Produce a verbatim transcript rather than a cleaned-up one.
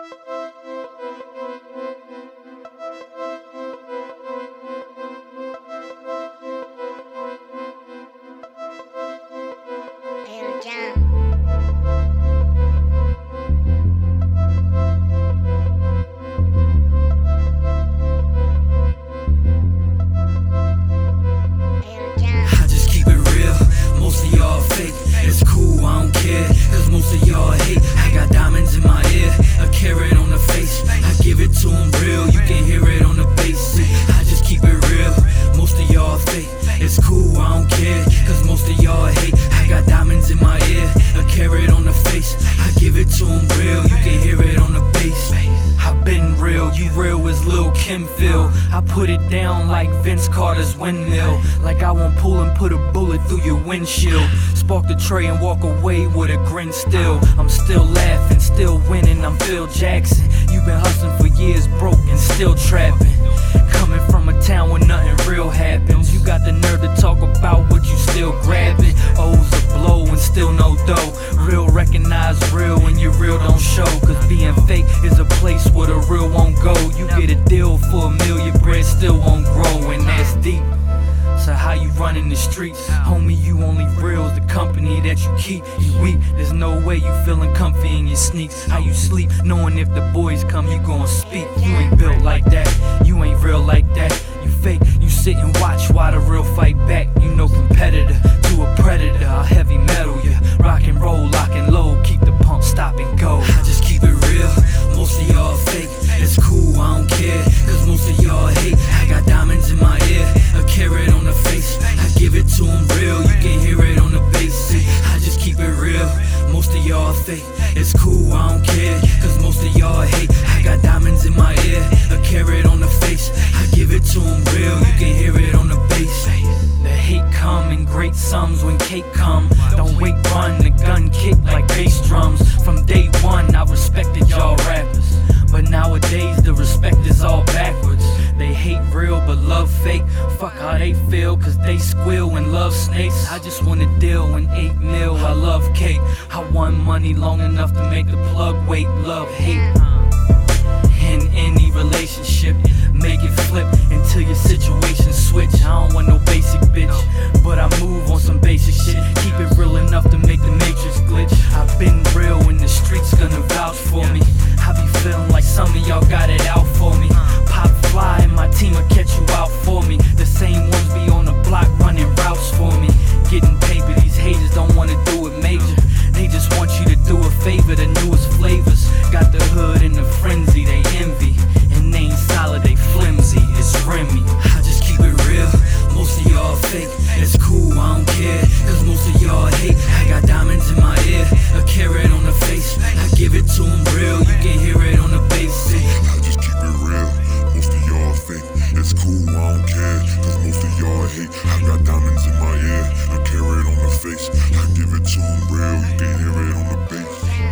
Lil Jon. Lil Jon. I just keep it real, most of y'all fake. It's cool, I don't care, cause most of y'all hate. I got diamonds in my ear, a carrot on the face. I give it to 'em real, you can hear it on the bass. I just keep it real, most of y'all fake. It's cool, I don't care, cause most of y'all hate. I got diamonds in my ear, a carrot on the face. I give it to 'em real, you can hear it on the bass. I've been real, you real as Lil' Kim feel. I put it down like Vince Carter's windmill. Like I won't pull and put a bullet through your windshield. Spark the tray and walk away with a grin still. I'm still laughing, still winning, I'm Phil Jackson. You've been hustling for years, broke and still trapping. Coming from a town where nothing real happens. You got the nerve to talk about what you still grabbing. O's a blow and still no dough. Real recognize real when you real don't show. Cause being fake is a place where the real won't go. You get a deal for a million, bread still won't grow, and that's deep. So how you running the streets? Homie, you only real is the company that you keep. You weak, there's no way you feeling comfy in your sneaks. How you sleep, knowing if the boys come, you gon' speak. You ain't built like that, you ain't real like that. You fake, you sit and watch while the real fight back. You know competitor to a predator, I'll heavy metal ya. Rock and roll, lock and load, keep the pump, stop and go. I just keep it real, most of y'all fake. It's cool, I don't care, cause most of y'all hate. I got diamonds in my ear, a carrot on the face. I give it to 'em real, you can hear it on the bass. I just keep it real, most of y'all fake. It's cool, I don't care, cause most of y'all hate. I got diamonds in my ear, a carrot on the face. I give it to 'em real, you can hear it on the bass. The hate come in great sums when cake come. Don't wait, run, the gun kick like bass drums. From day one, I respected y'all rappers, but nowadays the respect is all backwards. They hate real but love fake. Fuck how they feel, cause they squeal and love snakes. I just wanna deal in eight mil, I love cake. I want money long enough to make the plug wait. Love, hate, in any relationship, make it flip until your situation switch. I don't want no basic bitch, but I move on some basic shit. Keep it real enough to make the matrix glitch. I've been real and the streets gonna vouch for me. I be feeling like some of y'all got it out for me. Pop fly and my team will catch you out for me. The same ones be on the block running routes for me. Getting paper, these haters don't wanna do it major. They just want you to do a favor, the newest flavors. Got the hood in a frenzy, they envy. And they ain't solid, they flimsy, it's Remy. I just keep it real, most of y'all fake. It's cool, I don't care, cause most of y'all hate. I got diamonds in my ear, a carrot on the face. I give it to 'em real, you can hear it on the bass. I just keep it real, most of y'all fake. It's cool, I don't care, cause most of y'all hate. I got diamonds in my ear, a carrot on the face. I give it to 'em real, you can hear it on the bass.